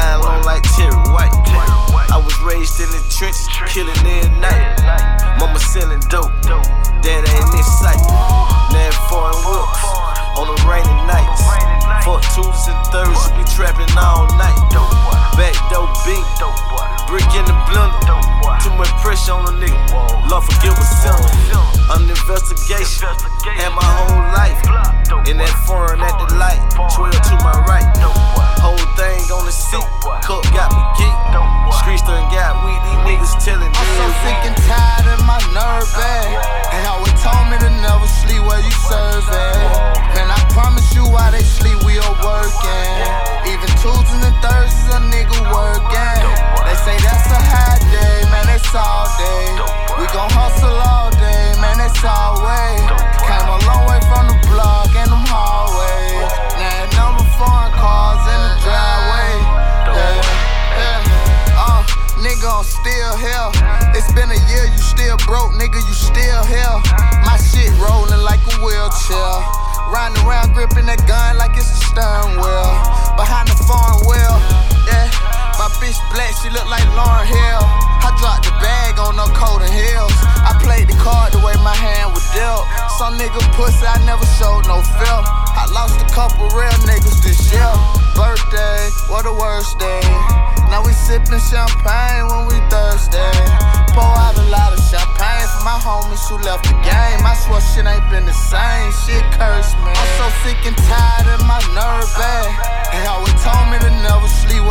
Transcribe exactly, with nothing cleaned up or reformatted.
Line long like Terry White. I was raised in the trenches, killing every night. Mama selling dope, dad ain't in sight. Now foreign whips on the rainy nights. Fuck twos and thirds, we trapping all night. Back dope beat, brick in the blender. Too much pressure on a nigga, Lord forgive a sinner. Under investigation, had my whole life in that foreign at the light. twelve to my right, whole thing on the seat. Cup got me geeked. Streets done got weed, these niggas telling me. I'm so sick and tired and my nerve bad. They always told me to never sleep where you serve at. Man, I promise you while they sleep we are working. Even twos and thirds is a nigga working. They say that's a high day, man, that's all day. We gon' hustle all day, man, that's all way. Came a long way from the block and them hallways. Now number foreign cars in the driveway. Yeah, yeah. Uh, nigga, I'm still here. It's been a year, you still broke, nigga, you still here. My shit rolling like a wheelchair. Riding around gripping that gun like it's a steering wheel. Behind the foreign wheel, yeah. My bitch black, she look like Lauryn Hill. I dropped the bag on her coat and heels. I played the card the way my hand was dealt. Some nigga pussy, I never showed no feel. I lost a couple real niggas this year. Birthday, what a worst day. Now we sippin' champagne when we thirsty. Pour out a lot of champagne for my homies who left the game. I swear shit ain't been the same, shit cursed me. I'm so sick and tired and my nerve bad. They always told me to never sleep